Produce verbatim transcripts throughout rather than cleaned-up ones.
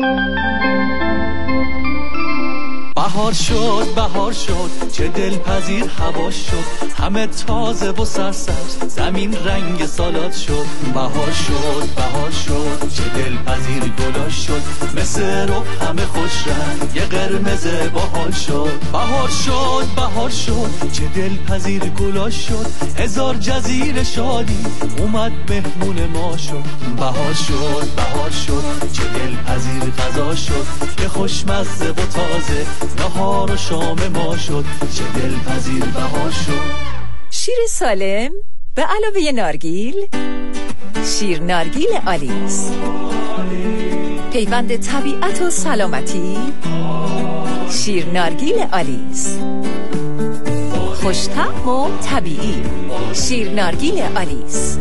بهار شد بهار شد چه دلپذیر هوا شد، همه تازه و سرسبز زمین رنگ سالاد شد. بهار شد بهار شد چه دلپذیر گلا شد، مثل رو همه خوش رنگ یه قرمز باحال شد. بهار شد بهار شد چه دلپذیر گلا شد، هزار جزیره شادی اومد مهمون ما شد. بهار شد بهار شد چه دلپذیر غذا شد، که خوشمزه و تازه نهار و شام ما شد. چه دلپذیر بهار شد. شیر سالم به علاوه نارگیل، شیر نارگیل آلیس، پیوند طبیعت و سلامتی. شیر نارگیل آلیس، خوش‌طعم و طبیعی. شیر نارگیل آلیس.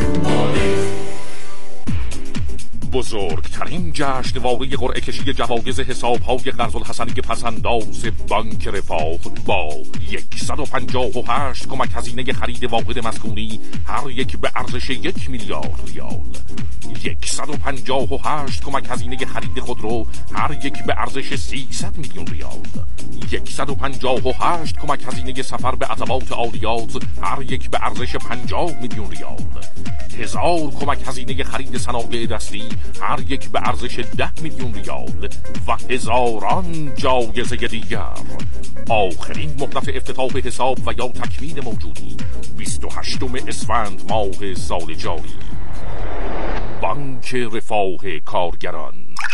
بزرگترین جشنواره قرعه کشی جوایز حساب‌های قرض الحسنی پس‌انداز بانک رفاه با صد و پنجاه و هشت کمک هزینه خرید واحد مسکونی هر یک به ارزش یک میلیارد ریال، صد و پنجاه و هشت کمک هزینه خرید خودرو هر یک به ارزش سیصد میلیون ریال، صد و پنجاه و هشت کمک هزینه سفر به عتبات عالیات هر یک به ارزش پنجاه میلیون ریال، هزار کمک هزینه خرید صنایع دستی هر یک به ارزش ده میلیون ریال و هزاران جایزه دیگر. آخرین مهلت افتتاح حساب و یا تکمیل موجودی بیست و هشتم اسفند ماه سال جاری. بانک رفاه کارگران.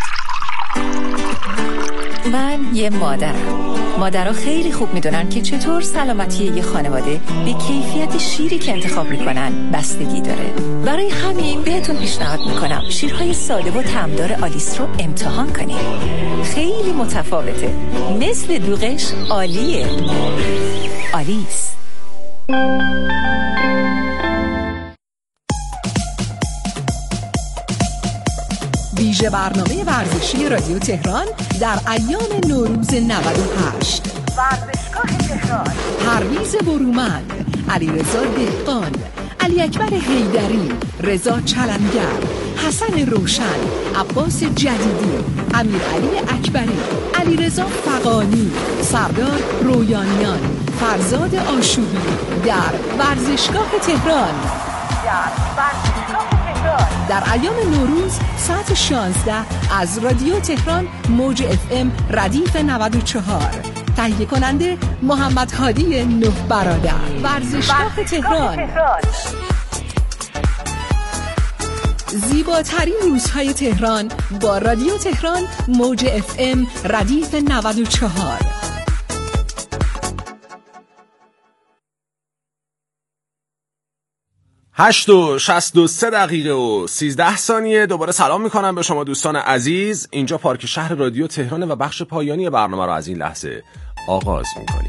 من یه مادرم. مادرها خیلی خوب میدونن که چطور سلامتی یه خانواده به کیفیت شیری که انتخاب میکنن بستگی داره. برای همین بهتون پیشنهاد میکنم شیرهای ساده و طعمدار آلیس رو امتحان کنید. خیلی متفاوته، مثل دوغش عالیه. آلیس. ویژه برنامه ورزشی رادیو تهران در ایام نوروز نود و هشت. ورزشگاه تهران. پرویز برومند، علیرضا دهقان، علی اکبر حیدری، رضا چلنگر، حسن روشن، عباس جدیدی، امیرعلی اکبری، علیرضا فغانی، سردار رویانیان، فرزاد آشوبی در ورزشگاه تهران. در ورزشگاه در ایام نوروز ساعت شانزده از رادیو تهران موج اف ام ردیف نود و چهار. تهیه کننده محمد هادی نه برادر. ورزشگاه تهران. زیباترین روزهای تهران با رادیو تهران موج اف ام ردیف نود و چهار. هشت و شصت و سه دقیقه و سیزده ثانیه. دوباره سلام میکنم به شما دوستان عزیز. اینجا پارک شهر رادیو تهرانه و بخش پایانی برنامه رو از این لحظه آغاز میکنیم.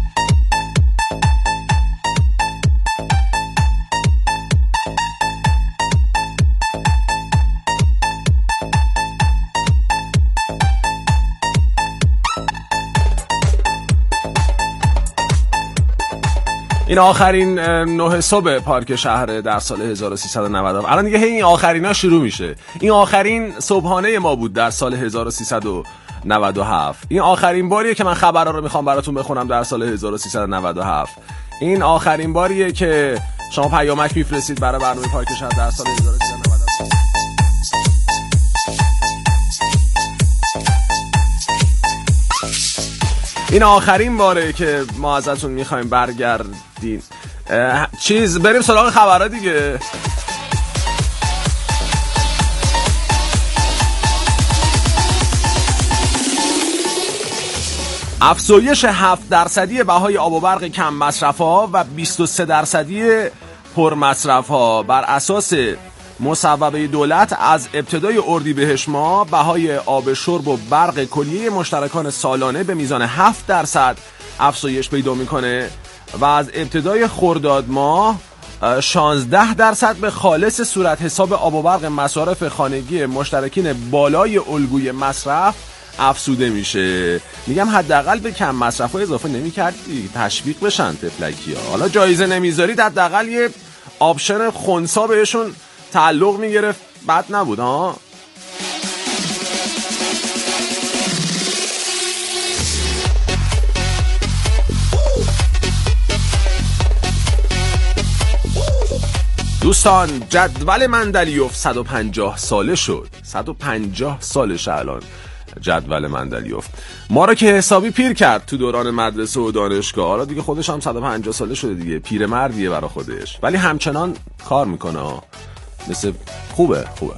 این آخرین نه صبح پارک شهر در سال هزار و سیصد و نود. الان دیگه این آخرینا شروع میشه. این آخرین صبحانه ما بود در سال هزار و سیصد و نود و هفت. این آخرین باریه که من خبرها رو میخوام براتون بخونم در سال هزار و سیصد و نود و هفت. این آخرین باریه که شما پیامک میفرستید برای برنامه پارک شهر در سال هزار و سیصد و نود و هفت. این آخرین باره که ما ازتون میخوایم برگردین. چیز بریم سراغ خبرها دیگه. افزایش هفت درصدی بهای آب و برق کم مصرف‌ها و بیست و سه درصدی پر مصرف‌ها بر اساس مصوبه دولت از ابتدای اردیبهشت ماه بهای آب شرب و برق کلیه مشترکان سالانه به میزان هفت درصد افزایش پیدا میکنه و از ابتدای خرداد ماه شانزده درصد به خالص صورت حساب آب و برق مصارف خانگی مشترکین بالای الگوی مصرف افزوده میشه. میگم حداقل به کم مصرف‌ها اضافه نمی‌کردی تشویق بشن تفلکی‌ها. حالا جایزه نمیذارید حداقل یه آپشن خنثی بهشون تعلق میگرفت، بد نبود ها. دوستان جدول مندلیوف صد و پنجاه ساله شد. صد و پنجاه سالشه الان جدول مندلیوف. ما رو که حسابی پیر کرد تو دوران مدرسه و دانشگاه. حالا دیگه خودش هم صد و پنجاه ساله شده دیگه، پیرمردیه برای خودش، ولی همچنان کار میکنه. مثل خوبه خوبه.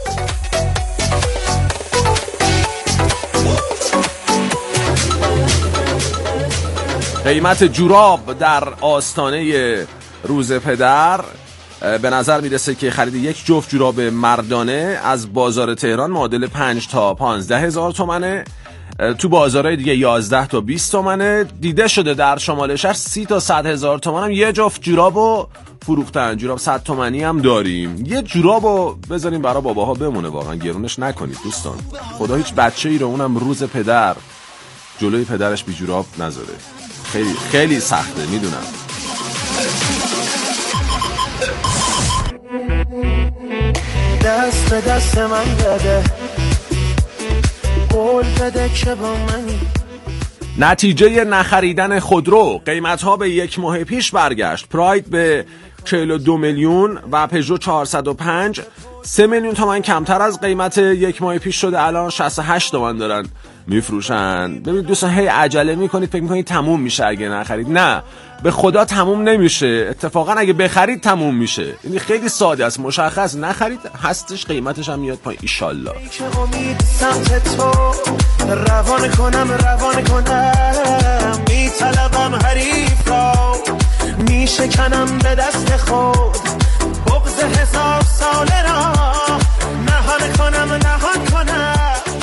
قیمت جوراب در آستانه روز پدر به نظر میرسه که خرید یک جفت جوراب مردانه از بازار تهران معادل پنج تا پانزده هزار تومنه. تو بازارهای دیگه یازده تا بیست تومنه. دیده شده در شمال شهر سی تا صد هزار تومن هم یه جفت جورابو فروختن. جوراب صد تومنی هم داریم. یه جورابو بذاریم برای باباها بمونه، واقعا گرونش نکنید دوستان. خدا هیچ بچه‌ای رو، اونم روز پدر، جلوی پدرش بی جوراب نذاره. خیلی خیلی سخته میدونم. دست به دست من بده، قول بده که با منی. نتیجه نخریدن خودرو، قیمت‌ها به یک ماه پیش برگشت. پراید به چهل و دو میلیون و پژو چهارصد و پنج سه میلیون تومان کمتر از قیمت یک ماه پیش شده. الان شصت و هشت تومان دارن میفروشن. ببینید دوستان، هی عجله میکنید، فکر میکنید تموم میشه اگه نخرید. نه، به خدا تموم نمیشه. اتفاقا اگه بخرید تموم میشه. یعنی خیلی ساده است، مشخص. نخرید هستش، قیمتش هم میاد پایین ان شاء الله. امید سمت تو روان کنم روان کنم، میطلبم حریف را میشکنم به دست خود، بغض حساب ساله را نهان کنم نهان کنم.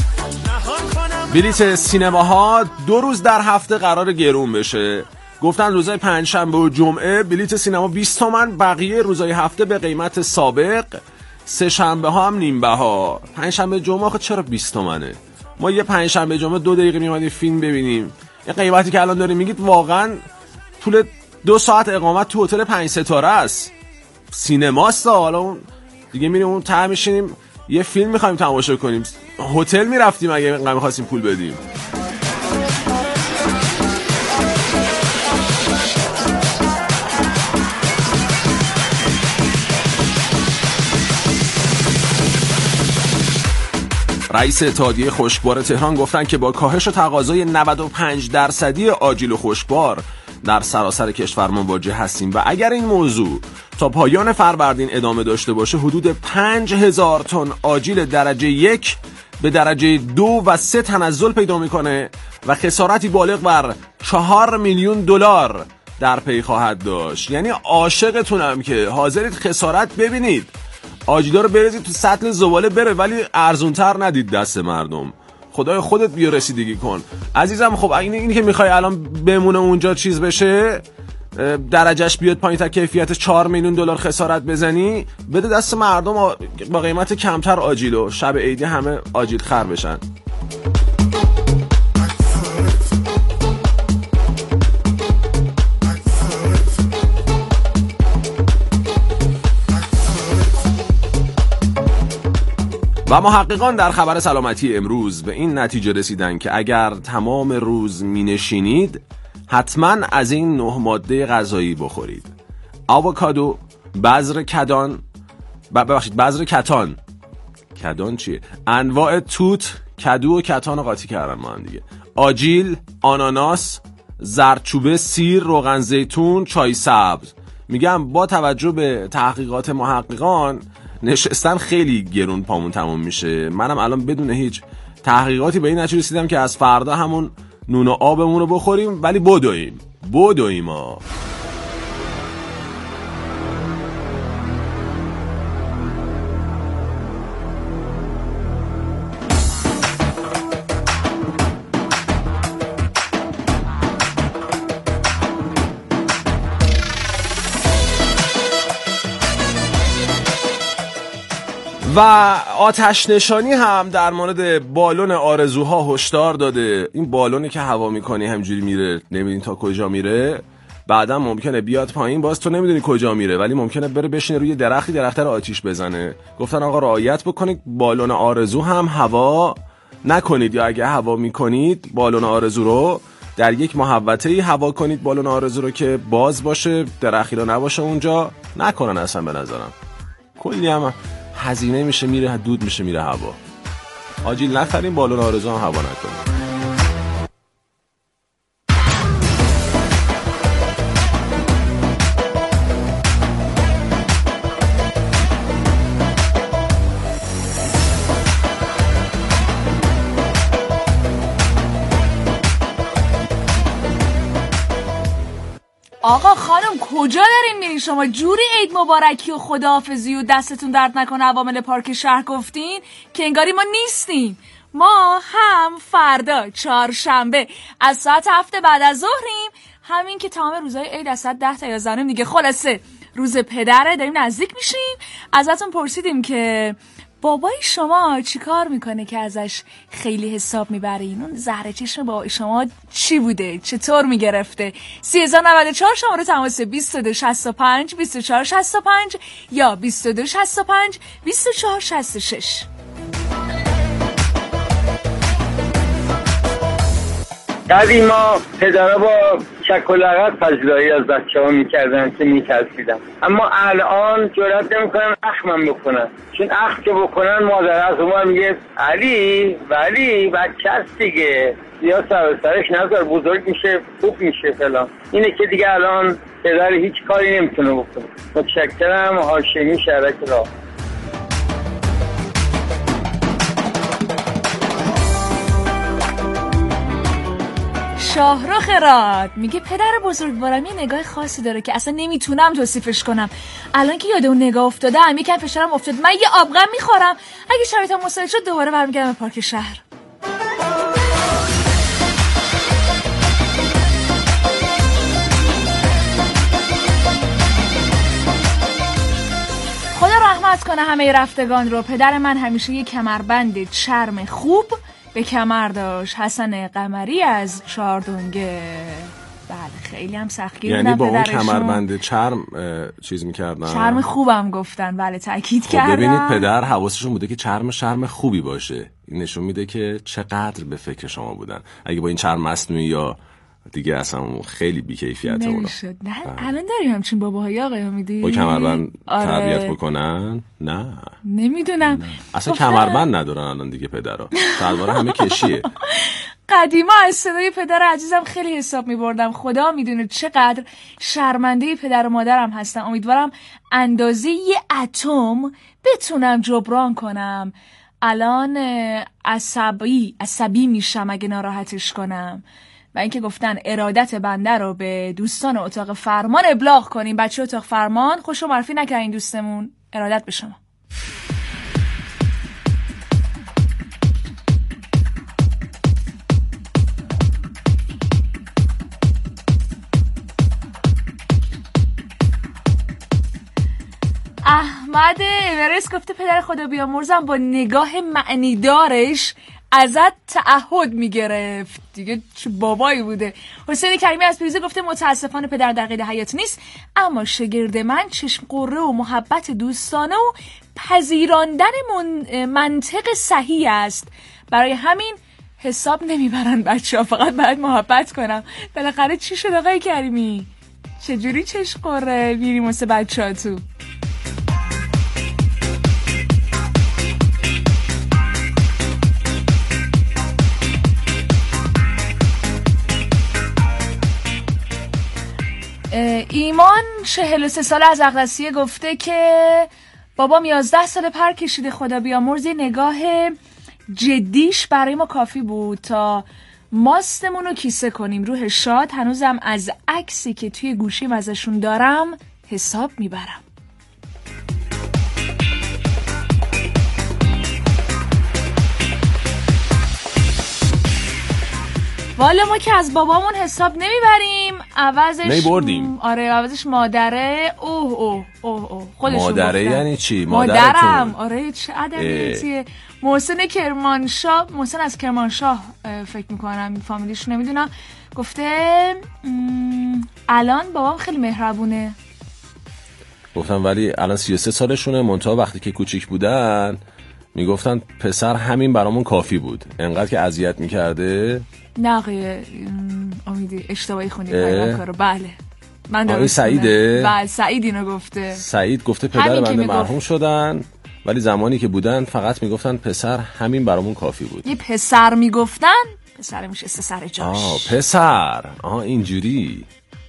بلیت سینماها دو روز در هفته قرار گرون بشه. گفتن روزای پنجشنبه و جمعه بلیت سینما بیست تومن، بقیه روزای هفته به قیمت سابق. سه شنبه ها هم نیم بها. پنجشنبه جمعه خود چرا بیست تومنه؟ ما یه پنجشنبه جمعه دو دقیقه میومدیم فیلم ببینیم. یه قیمتی که الان داریم میگید واقعا طول دو ساعت اقامت تو هتل پنج ستاره است. سینماست. حالا اون دیگه میریم اون ته میشینیم یه فیلم میخوایم تماشا کنیم. هتل میرفتیم اگه اینقدر می‌خواستیم پول بدیم. رئیس اتحادیه خشکبار تهران گفتن که با کاهش و تقاضای نود و پنج درصدی آجیل و خشکبار در سراسر کشور مواجه هستیم و اگر این موضوع تا پایان فروردین ادامه داشته باشه، حدود پنج هزار تن آجیل درجه یک به درجه دو و سه تنزل پیدا میکنه و خسارتی بالغ بر چهار میلیون دلار در پی خواهد داشت. یعنی عاشقتونم که حاضرید خسارت ببینید، آجیلا رو بریزید تو سطل زباله بره، ولی ارزونتر ندید دست مردم. خدای خودت بیا رسیدگی کن عزیزم. خب این اینی که میخوای الان بمونه اونجا چیز بشه، درجهش بیاد پایین تا کیفیتش چهار میلیون دلار خسارت بزنی، بده دست مردم با قیمت کمتر آجیلو، شب عیدی همه آجیل خر بشن. و محققان در خبر سلامتی امروز به این نتیجه رسیدن که اگر تمام روز می نشینید حتما از این نه ماده غذایی بخورید: آووکادو، بذر کدان، ببخشید بذر کتان، کدان چیه؟ انواع توت، کدو و کتان قاطی کردم ما هم دیگه، آجیل، آناناس، زردچوبه، سیر، روغن زیتون، چای سبز. میگم با توجه به تحقیقات محققان نشستن خیلی گرون پامون تموم میشه. منم الان بدون هیچ تحقیقاتی به این نتیجه رسیدم که از فردا همون نون و آبمون رو بخوریم، ولی بدویم بدویم ها. و آتش نشانی هم در مورد بالون آرزوها هشدار داده. این بالونی که هوا میکنی همجوری میره، نمیدونی تا کجا میره، بعدا ممکنه بیاد پایین، باز تو نمیدونی کجا میره، ولی ممکنه بره بشینه روی درختی، درخت رو آتیش بزنه. گفتن آقا رعایت بکنید، بالون آرزو هم هوا نکنید، یا اگه هوا میکنید بالون آرزو رو در یک محوطه‌ای هوا کنید، بالون آرزو رو که باز باشه، درختی رو نباشه اونجا، نکنن اصلا به نظرم. کلی هم هزینه میشه میره دود میشه میره هوا. آجیل نخریم بالون آرزو هم هوا نکنیم. آقا خانم کجا دارین میرین شما؟ جوری عید مبارکی و خداحافظی و دستتون درد نکنه عوامل پارک شهر گفتین که انگاری ما نیستیم. ما هم فردا چهارشنبه از ساعت هفت بعد از ظهریم، همین که تمام روزهای عید از ساعت ده تا یازده دیگه. خلاصه روز پدره داریم نزدیک میشیم. ازتون پرسیدیم که بابای شما چی کار میکنه که ازش خیلی حساب میبرین؟ اون زهره چشم بابای شما چی بوده؟ چطور میگرفته؟ سی هزار و نود و چهار شماره تماس بیست و دو شصت و پنج بیست و چهار شصت و پنج یا بیست و دو شصت و پنج بیست و چهار شصت و شش. قدیما پدرها با چک و لغت پذیرایی از بچه ها میکردن که میترسیدن، اما الان جرأت نمیکنن اخمم بکنن، چون اخم که بکنن مادر از اونور میگه علی ولی بچه هست دیگه، یا سر سرش نذار بزرگ میشه خوب میشه فلان. اینه که دیگه الان پدر هیچ کاری نمیتونه بکنه. متشکرم. هاشمی شرک راه. شاهرخ راد میگه پدر بزرگوارم یه نگاه خاصی داره که اصلا نمیتونم توصیفش کنم. الان که یاد اون نگاه افتادم یکم فشارم افتاد، من یه آبغم میخورم، اگه شرایطم مساعد شد دوباره برمیگردم به پارک شهر. خدا رحمت کنه همه رفتگان رو. پدر من همیشه یه کمربند چرم خوب به کمر داشت. حسن قمری از چاردونگه. بله خیلی هم سختگیر بودن. یعنی با اون پدرشون کمربند چرم چیز میکردن؟ چرم خوبم گفتن. بله تأکید خب کردن. ببینید پدر حواسشون بوده که چرم شرم خوبی باشه. این نشون میده که چقدر به فکر شما بودن. اگه با این چرم مصنوعی یا دیگه اصلا خیلی بی‌کیفیت اونا. نمیشد. نه الان داریم همچین باباهای آقای امیدی با کمربند آره. تربیت بکنن؟ نه نمیدونم. اصلا کمربند ندارن الان دیگه پدرها. شلوار همه کشیه. قدیما از صدای پدر عزیزم خیلی حساب می‌بردم. خدا میدونه چقدر شرمنده پدر و مادرم هستم. امیدوارم اندازه یه اتم بتونم جبران کنم. الان عصبی عصبی میشم اگه ناراحتش کنم. و اینکه گفتن ارادت بنده رو به دوستان اتاق فرمان ابلاغ کنیم. بچه اتاق فرمان خوشو معرفی نکردین دوستمون. ارادت به شما. احمد اورست گفته پدر خدا بیامرزم با نگاه معنیدارش ازت تعهد میگرفت. دیگه چه بابایی بوده. حسین کریمی از پیروزه گفته متاسفانه پدر در قید حیات نیست، اما شگرد من چشم قره و محبت دوستانه و پذیراندن من... منطق صحیح است. برای همین حساب نمیبرن بچه ها، فقط باید محبت کنم. بالاخره چی شد آقای کریمی؟ چجوری چشم قره میریم واسه بچه ها تو؟ ایمان چهل و سه ساله از اقدسیه گفته که بابام یازده سال پر کشیده، خدا بیامرز، یه نگاه جدیش برای ما کافی بود تا ماستمون رو کیسه کنیم. روح شاد. هنوزم از عکسی که توی گوشیم ازشون دارم حساب میبرم. والا ما که از بابامون حساب نمیبریم، عوضش نمیبردیم. آره عوضش مادره. اوه اوه اوه اوه خودشون مادره گفتن. یعنی چی؟ مادرم. آره چه ادبیاتیه. محسن کرمانشاه، محسن از کرمانشاه فکر میکنم فامیلیش نمیدونم، گفته الان بابام خیلی مهربونه. گفتم ولی الان سی و سه سالشونه، منتها وقتی که کوچیک بودن میگفتن پسر همین برامون کافی بود، انقدر که اذیت میکرده. نه آقای امیدی اشتباهی خوندی کارو. بله من درست این سعیده؟ بله سعید اینو گفته. سعید گفته پدر بنده مرحوم شدن ولی زمانی که بودن فقط میگفتن پسر، همین برامون کافی بود. یه پسر میگفتن، پسر میشسته سر جاش. آه پسر، آه اینجوری.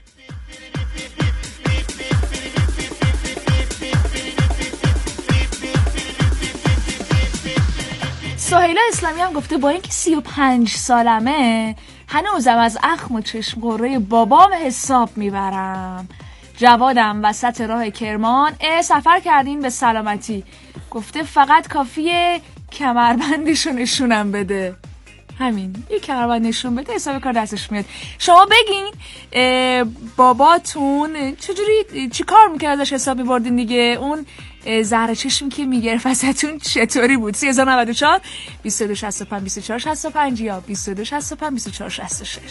سهیلا اسلامی هم گفته با اینکه سی و پنج سالمه هنوزم از اخم و چشم قره بابام حساب میبرم. جوادم وسط راه کرمان سفر کردین به سلامتی، گفته فقط کافیه کمربندشو نشونم بده. همین، یه کمربند نشون بده حساب کار دستش میاد. شما بگین باباتون چجوری چی کار میکرد ازش حساب میبردین دیگه؟ اون زهر چشمی که میگرفت ازتون چطوری بود؟ سه هزار و نود و چهار بیست و دو شصت و پنج بیست و چهار شصت و پنج یا بیست و دو شصت و پنج بیست و چهار شصت و شش.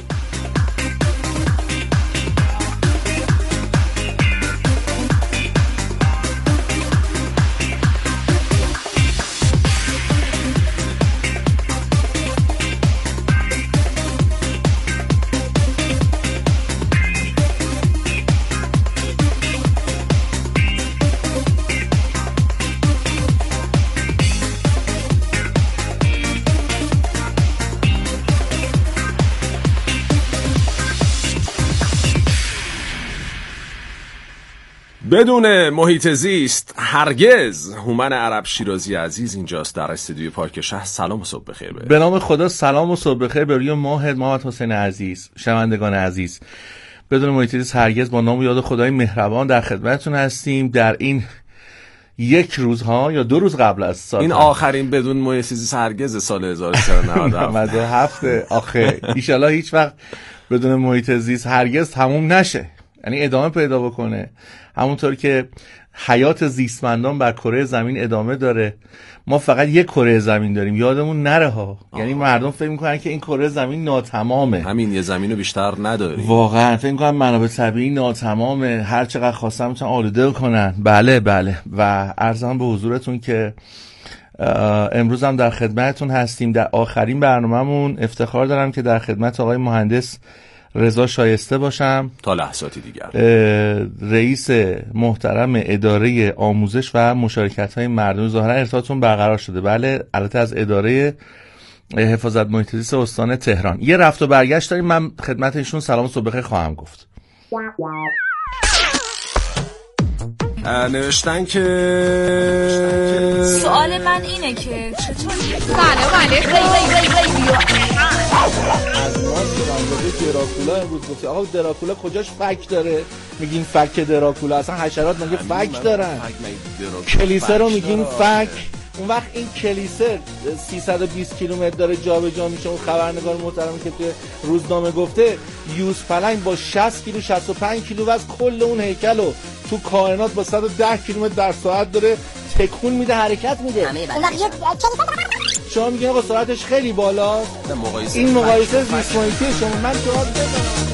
بدون محیط زیست هرگز. هومن عرب شیرازی عزیز اینجاست در استودیوی پارک شهر. سلام و صبح بخیر. به به نام خدا سلام و صبح بخیر به روی ماهد محمد حسین عزیز. شنوندگان عزیز، بدون محیط زیست هرگز با نام و یاد خدای مهربان در خدمتتون هستیم در این یک روزها یا دو روز قبل از سال. این آخرین بدون محیط زیست هرگز سال هزار و سیصد و نود و هفت. آخه ان شاء الله هیچ وقت بدون محیط زیست هرگز تموم نشه، یعنی ادامه پیدا بکنه. همونطور که حیات زیستمندان بر کره زمین ادامه داره، ما فقط یک کره زمین داریم، یادمون نره ها. یعنی مردم فکر میکنن که این کره زمین ناتمامه، همین یه زمینو بیشتر نداریم. واقعا فکر میکنن منابع طبیعی ناتمامه، هر چقدر خواستن میتونن آلوده کنن. بله بله. و عرضم به حضورتون که امروز هم در خدمتتون هستیم. در آخرین برنامه‌مون افتخار دارم که در خدمت آقای مهندس رضا شایسته باشم تا لحظاتی دیگر، رئیس محترم اداره آموزش و مشارکت‌های مردمی. ظاهرا ارتباطتون برقرار شده. بله، البته از اداره حفاظت محیط زیست استان تهران. یه رفت و برگشت داریم، من خدمت ایشون سلام و صبح بخیر خواهم گفت. نوشتن که سوال من اینه که چطور سلام علیکم از ما سلام دراکولا امروز گفتی. آقا دراکولا کجاش فک داره؟ میگین فک دراکولا، اصلا حشرات مگه فک دارن؟ کلیسه رو میگین فک. اون وقت این کلیسه سیصد و بیست کیلومتر داره جابجا میشه. اون خبرنگار محترمی که توی روزنامه گفته یوز پلنگ با شصت کیلو شصت و پنج کیلو وزن کل اون هیکلو تو کائنات با صد و ده کیلومتر در ساعت داره تکون میده، حرکت میده. شما میگین آقا سرعتش خیلی بالاست. این مقایسه زیست محیطی شما. من جواب بدم.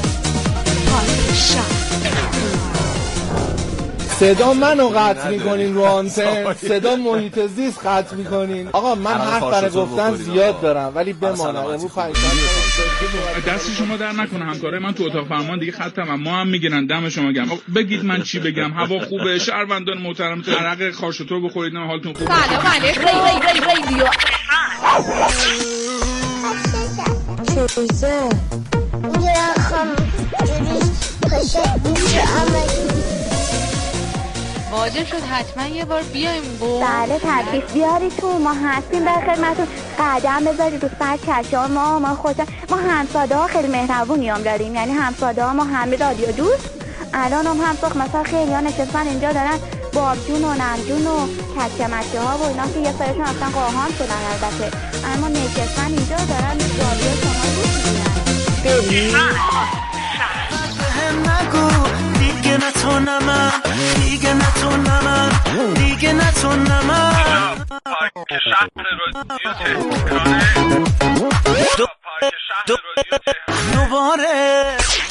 صدا منو قطع میکنین رو آنتن، صدا محیط زیست قطع میکنین. آقا من حرف برای گفتن زیاد دارم ولی بمانم. امروز پنجشنبه دست شما در نکنه. همکارای من تو اتاق فرمان دیگه خطم ما هم میگیرن. دم شما گرم. بگید من چی بگم؟ هوا خوبه، شهروندان محترم، عرق خاشتو بخورید، نه حالتون خوبه. سلام علیکم رادیو. چوزه میرخم پشه واجب شد حتما یه بار بیایم بو. بله تشریف بیاری تو، ما هستیم در خدمتتون. قدم بذارید رو سر چشم ما. ما خودم ما همساده ها خیلی مهربونی هم داریم، یعنی همساده ها ما همه رادیو دوست. الان هم همساخ مثلا خیلی ها نشستن اینجا دارن بابجون و نمجون و کچمچه ها و اینا که یه سایشون اصلا قاهان شدن البته، اما نشستن اینجا دارن رادیو شما گوش میدن. ببین دیگه نتونم دیگه نتونم دیگه نتونم دوباره.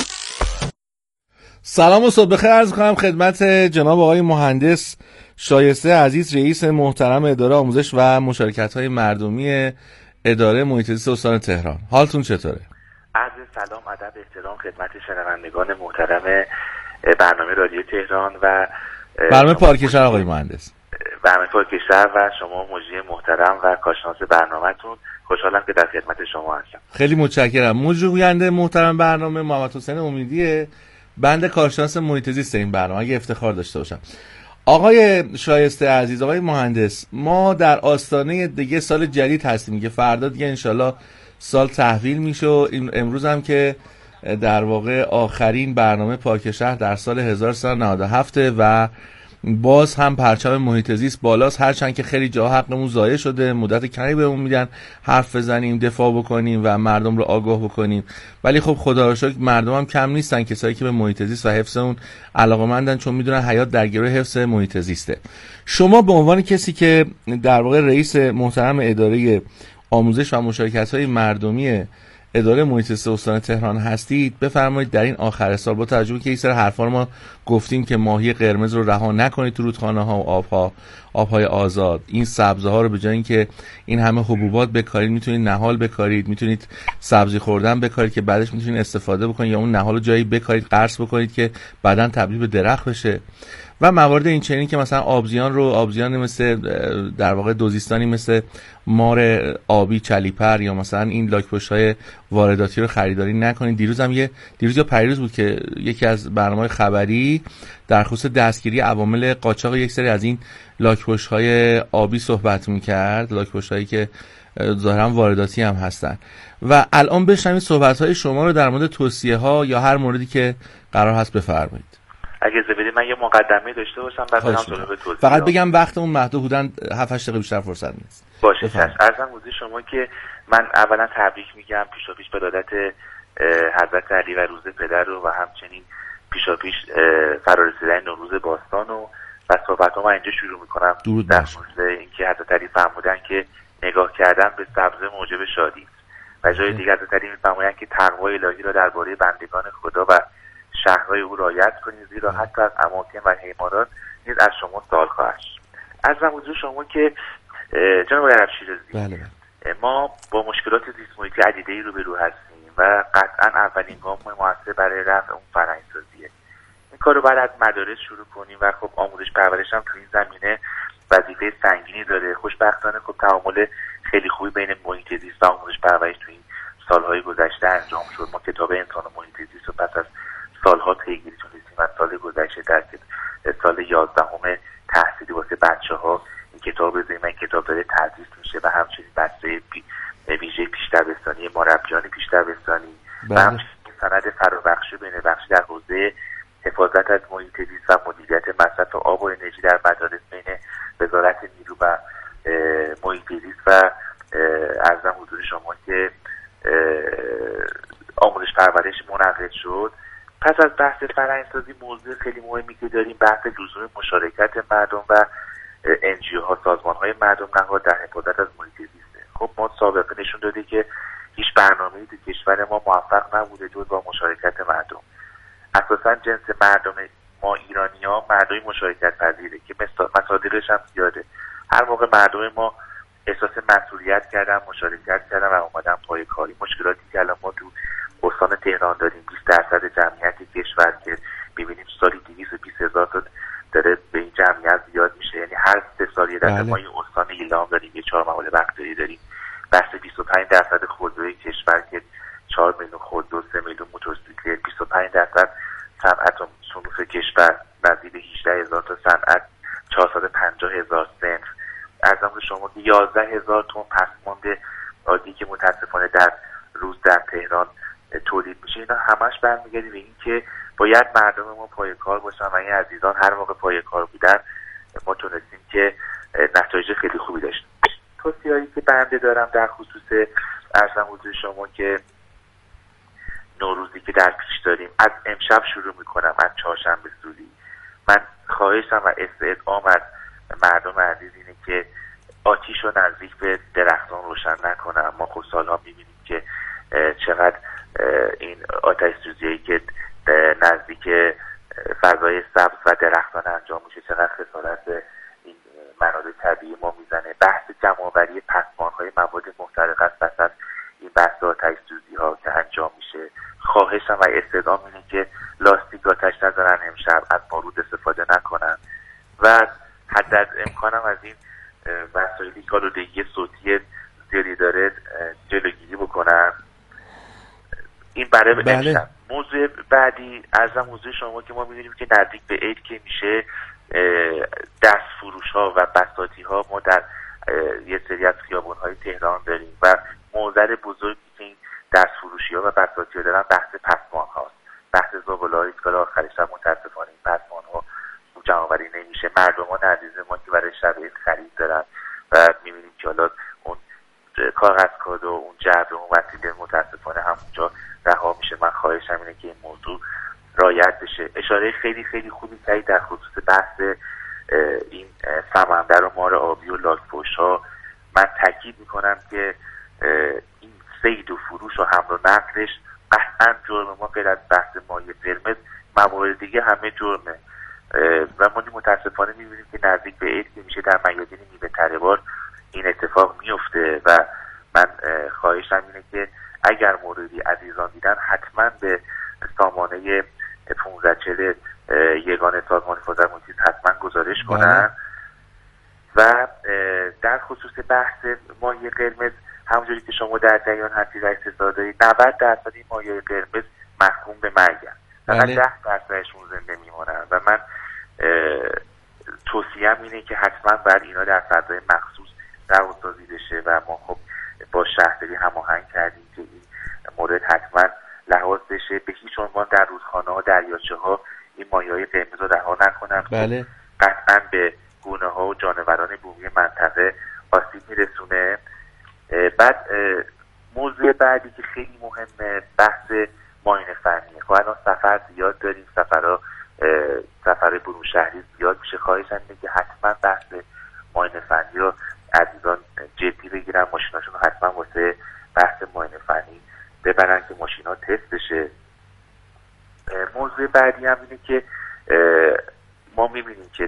سلام و صبح بخیر عرض کنم خدمت جناب آقای مهندس شایسته عزیز، رئیس محترم اداره آموزش و مشارکت‌های مردمی اداره محیط زیست استان تهران. حالتون چطوره؟ عرض سلام، ادب، احترام خدمت شنوندگان محترم برنامه رادیو تهران و برنامه پارک شهر آقای مهندس. برنامه پارک شهر و شما مجری محترم و کارشناس برنامه‌تون. خوشحالم که در خدمت شما هستم. خیلی متشکرم. مجری محترم برنامه محمد حسین امیدیه، بنده کارشناس محیط زیست این برنامه، اگه افتخار داشته باشم. آقای شایسته عزیز، آقای مهندس، ما در آستانه دیگه سال جدید هستیم که فردا دیگه انشالله سال تحویل میشه و امروز هم که در واقع آخرین برنامه پارک شهر در سال هزار و سیصد و نود و هفت و باز هم پرچم محیط زیست بالاست، هرچند که خیلی جا حقمون ضایع شده، مدت کمی بهمون میدن حرف بزنیم، دفاع بکنیم و مردم رو آگاه بکنیم، ولی خب خدا رو شکر مردم هم کم نیستن کسایی که به محیط زیست و حفظ اون علاقه‌مندن، چون میدونن حیات در گروه حفظ محیط زیسته. شما به عنوان کسی که در واقع رئیس محترم اداره آموزش و مشارکت‌های مردمی اداره محیط زیست استان تهران هستید، بفرمایید در این آخر سال با توجه که این سر حرفا رو ما گفتیم که ماهی قرمز رو رها نکنید تو رودخانه‌ها و آب‌ها، آب‌های آزاد، این سبزه‌ها رو به جای اینکه این همه حبوبات بکارید میتونید نهال بکارید، میتونید سبزی خوردن بکارید که بعدش میتونید استفاده بکنید، یا اون نهال رو جایی بکارید قرص بکنید که بعداً تبدیل به درخت بشه. و موارد این چنین که مثلا آبزیان رو آبزیان مثل در واقع دوزیستانی مثل مار آبی، چلیپر یا مثلا این لاک‌پشت‌های وارداتی رو خریداری نکنید. دیروز هم یه دیروز یا پریروز بود که یکی از برنامه‌های خبری در خصوص دستگیری عوامل قاچاق یک سری از این لاک‌پشت‌های آبی صحبت می‌کرد، لاک‌پشت‌هایی که ظاهراً وارداتی هم هستن. و الان بشنوید صحبت‌های شما رو در مورد توصیه‌ها یا هر موردی که قرار هست بفرمایید. اگه اجازه بدید من یه مقدمه داشته باشم بعد برم سراغ توضیح. فقط بگم وقتمون محدود، حدوداً هفت هشت دقیقه بیشتر فرصت نیست. باشه چشم. عرضم حضور شما که من اولا تبریک میگم پیشاپیش به ارادت حضرت علی و روز پدر رو و همچنین پیشاپیش فرارسیدن نوروز باستان و و صحبت‌ها من اینجا شروع میکنم در مورد اینکه حضرت علی فرمودن که نگاه کردن به سبزه موجب شادی و جای دیگه حضرت علی میفرمایند که تقوای الهی را درباره بندگان خدا و شهرهای او رعایت کنید، زیرا حتی از اماکن و حیوانات نیز از شما سوال خواهد شد. عرضم حضور شما که جناب آقای عربشیرازی، بله بله. ما با مشکلات زیست محیطی عدیده‌ای روبرو هستیم و قطعا اولین گام موثر برای رفع اون فرهنگ‌سازیه. این کار رو باید از مدارس شروع کنیم و خب آموزش پرورش هم تو این زمینه وظیفه سنگینی داره. خوشبختانه خب تعامل خیلی خوبی بین محیط زیست و آموزش پرورش تو این سالهای گذشته انجام شد. ما کتاب انسان و محیط زیست رو پس از سالها پیگیری تونستیم و سال گذشته در سال یازدهم تحصیلی واسه بچه‌ها این کتاب بزنیم. این کتاب داره تدریس میشه و همچنین بسته ویژه پیش‌دبستانی مربیان پیش‌دبستانی و همچنین سند فرابخشی بین بخشی در حوزه حفاظت از محیط زیست و مدیریت مصرف آب و انرژی در مدارس بین وزارت نیرو و محیط زیست و عرضم حضور شما که آموزش پرورش منعقد شد. پس از بحث فرهنگ‌سازی موضوع خیلی مهمی که داریم بحث لزوم مشارکت مردم و ان جی او ها، سازمان‌های مردم نهاد در حفاظت از محیط زیسته. خب ما سابقه نشون داده که هیچ برنامه‌ای تو کشور ما موفق نبوده جز با مشارکت مردم. اساساً جنس مردم ما ایرانی‌ها مردم مشارکت پذیره که مصادیقش هم زیاده. هر موقع مردم ما احساس مسئولیت کردن، مشارکت کردن و اومدن پای کاری. مشکلاتی که الان ما تو استان تهران داریم، بیست درصد جمعیت کشور که می‌بینیم سالی دویست و بیست هزار تا داره به این جمعیت زیاد میشه، یعنی هر سه سال یه دفعه ما این استان ایلام داریم، یه چهار مقاله بختری داریم. بحث بیست و پنج درصد خودروی کشور که چهار میلیون خودرو، سه میلیون موتورسیکلت، بیست و پنج درصد صنعت و صنوف کشور، نزدیک هجده هزار تا صنعت، چهارصد و پنجاه هزار صنف. ارزم به شما که یازده هزار تن پسماند عادی که متاسفانه در روز در تهران تولید میشه. اینا همش برمیگرده به این که باید مردم ما پای کار باشن و این عزیزان هر موقع پای کار بودن ما تونستیم که نتایج خیلی خوبی داشتیم. توصیه‌ای که بنده دارم در خصوص ارزم حضور شما که نوروزی که در پیش داریم، از امشب شروع میکنم، از چهارشنبه سوری من خواهشم و استدعام از مردم عزیز اینه که آتیش رو نزدیک به درختان روشن نکنن. ما خب سالها میبینیم که چقدر این آتش سوزیایی که نزدیک فضای سبز و درختان انجام میشه چقدر خسارت این منابع طبیعی ما میزنه. بحث جمع‌آوری پسماندهای مواد محترق است پس از این بحث آتش سوزی ها که انجام میشه. خواهشم و استدام اینه که لاستیک آتش نذارن امشب، از بارود استفاده نکنن و حد امکانم از این وسایلی که آلودگی صوتی زیادی داره جلوگیری بکنن. این برای بله. امشب. موضوع بعدی ارزم موضوع شما که ما می‌بینیم که نزدیک به عید که میشه دست فروش ها و بساطی ها ما در یه سری از خیابون های تهران داریم و معضل بزرگی که این دست فروشی ها و بساطی ها دارن بحث پسمان هاست. بحث زباله هایی که آخر شب متاسفانه این پسمان ها جمع‌آوری نمیشه. مردمان عزیز ما که برای شب عید خرید دارن و می‌بینیم که حالا اون کاغذ کادو و اون جعبه اون وسیله متاسفانه همونجا رها میشه. من خواهشم اینه که این موضوع رعایت بشه. اشاره خیلی خیلی خوبی کردید در خصوص بحث این سمندر و مار آبی و لاک‌پشت ها. من تاکید میکنم که این صید و فروش و حمل و نقلش قطعا جرم ما غیر از بحث مایع قرمز موارد دیگه همه جرمه و ما متاسفانه میبینیم که نزدیک به عید که میشه در میادین نیمه تره بار این اتفاق میفته و من خواهشم اینه که اگر موردی عزیزان دیدن حتما به سامانه پانزده چهل یگانه سازمان حفاظت محیط زیست حتما گزارش کنن. و در خصوص بحث مایع قرمز همونجوری که شما در جریان هستید و استفاده دارید نود درصد این مایع قرمز محکوم به مرگن و ده درصدشون زنده میمونن و من توصیهم اینه که حتما باید اینا در فضای مخصوص رهاسازی بشه و ما خب با شهرداری هماهنگ کردیم که این مورد حتما لحاظ بشه. به هیچ عنوان در رودخانه ها دریاچه ها این مایع‌های قرمز رو رها نکنن. بله. قطعا به گونه ها و جانوران بومی منطقه آسیب میرسونه. بعد موضوع بعدی که خیلی مهمه بحث معاینه فنیه. خب الان سفر زیاد داریم، سفرها سفر برون شهری زیاد میشه. خواهشم اینه که حتما بحث معاینه فنی رو عزیزان جدی بگیرن، ماشیناشون رو حتما واسه بحث معاینه فنی ببرن که ماشینا تست بشه. موضوع بعدی هم اینه که ما میبینیم که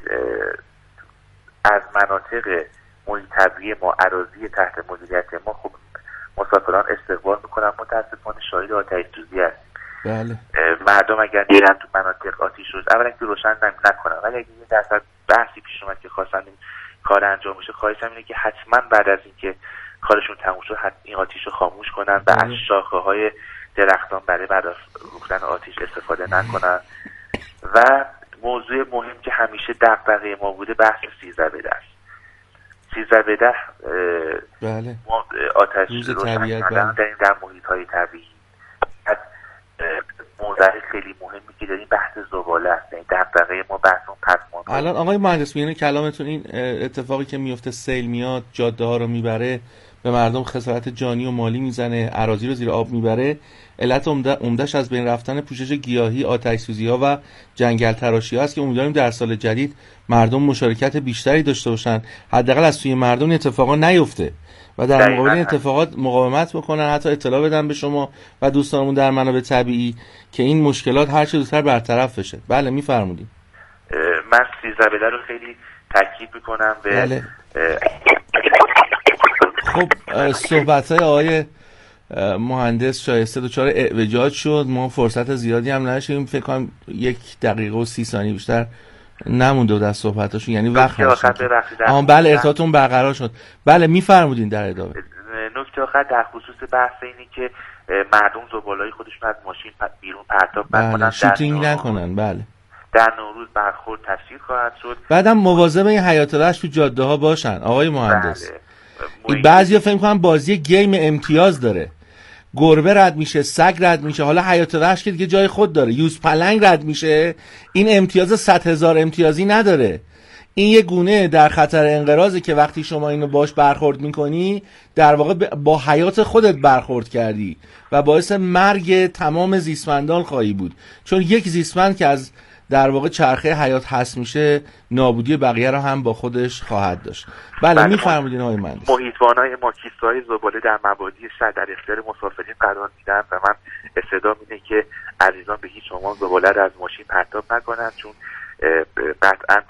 از مناطق محیط طبیعی ما، اراضی تحت مدیریت ما، خب مسافران استقبال میکنن. متاسفانه شاهد آتش سوزی هستیم. بله. مردم اگر میرن تو مناطق آتش روز اولا که روشن نکنن، ولی اگه یه درصد بحثی پیش اومد که خواستن این کار انجام بشه، خواهشم اینه که حتما بعد از اینکه کارشون تموم شد این آتش رو خاموش کنن و از شاخه های درختان برای بعد از روختن آتش استفاده نکنن. و موضوع مهم که همیشه دغدغه ما بوده بحث سیزده به ده. سیزده به ده بله. ما آتش روشن کردن داریم در محیط های طبیعی. از موضوع خیلی مهمی که داریم بحث زباله است. یعنی دغدغه ما بحث اون پسماند. الان آقای مهندس میونه کلامتون این اتفاقی که میفته سیل میاد جاده ها رو میبره، به مردم خسارت جانی و مالی میزنه، اراضی رو زیر آب میبره، علت عمده‌اش از بین رفتن پوشش گیاهی، آتش سوزی ها و جنگل تراشی ها است که امیدواریم در سال جدید مردم مشارکت بیشتری داشته باشن، حداقل از سوی مردم اتفاقا نیفته و در مقابل این اتفاقات مقاومت بکنن، حتی اطلاع بدن به شما و دوستانمون در منابع طبیعی که این مشکلات هر چه زودتر برطرف بشه. بله میفرمودید. من سیزده به ده رو خیلی تاکید میکنم به بله. خب صحبت‌های آقای مهندس شایسته دچار اعوجاج شد. ما فرصت زیادی هم نداشتیم، فکر کنم یک دقیقه و سی ثانیه بیشتر نمونده بود از صحبتاشون، یعنی وقت نداشتیم. آها بله ارتباطتون برقرار شد. بله میفرمودین در ادامه. نکته آخر در خصوص بحث اینی که مردم زباله‌های خودشون از ماشین بیرون پرتاب نکنن، بله. شوتینگ نکنن. بله. در نوروز برخورد تشدید خواهد شد. بعدم مواظب این حیات وحش تو جاده ها باشن آقای مهندس. بله. بعضیا فکر می‌کنن بازی گیم امتیاز داره، گربه رد میشه، سگ رد میشه، حالا حیات وحش که دیگه جای خود داره، یوز پلنگ رد میشه، این امتیاز صد هزار امتیازی نداره. این یه گونه در خطر انقراضه که وقتی شما اینو باش برخورد میکنی در واقع با حیات خودت برخورد کردی و باعث مرگ تمام زیستمندان خواهی بود، چون یک زیستمند که از در واقع چرخه حیات حذف میشه نابودی بقیه رو هم با خودش خواهد داشت. بله, بله میفرمایید آقای مهندس. محیطبانای ما کیسه‌های زباله در مبادی شهر در اختیار مسافرین قرار میدن و من استدعا اینه که عزیزان به هیچ عنوان زباله رو از ماشین پرتاب نکنن، چون قطعا